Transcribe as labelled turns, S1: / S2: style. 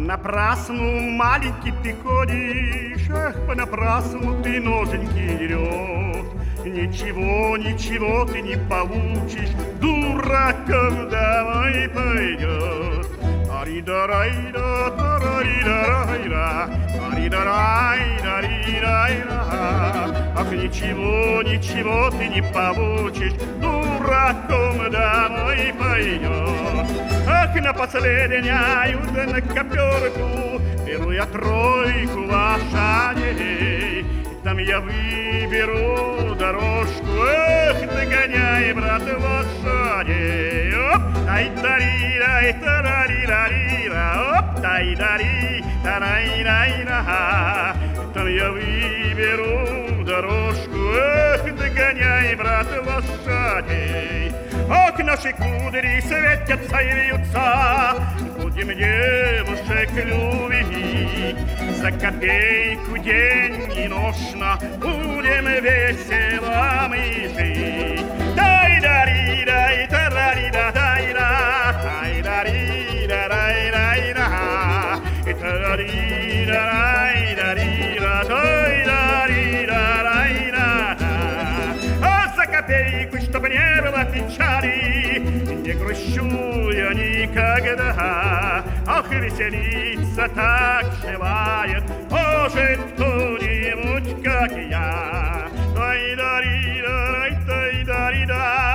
S1: Понапрасну, маленький, ты ходишь, ах, понапрасну ты ноженьки дерешь. Ничего, ничего ты не получишь, дураком домой пойдешь. Аридарайда, тараридарайда, аридарайда-рирайда. Ах, ничего, ничего ты не получишь, дураком домой пойдешь. Ах, на последняю да на коперку беру я тройку лошадей. Там я выберу дорожку, эх, догоняй, брат, лошадей. Оп, тай-тари-рай, тарари-рари-ра, оп, тай-тари, тарай-рай-ра. Там я выберу дорожку, эх, догоняй, брат, лошадей. Ох, наши кудри светятся и вьются, будем девушек любить. За копейку день и ношно будем весело мы жить. Дай-дари-дай, тарари-да-дай-да, дай-дари-да-рай-рай-да, тарари-да-рай-да-ри-да, дай-дари-да-рай-да. А за копейку, чтоб не было печали, не грущу я никогда. Ах, веселиться так желает, может, кто-нибудь, как я. Дай-дари-дай, дай-дари-дай.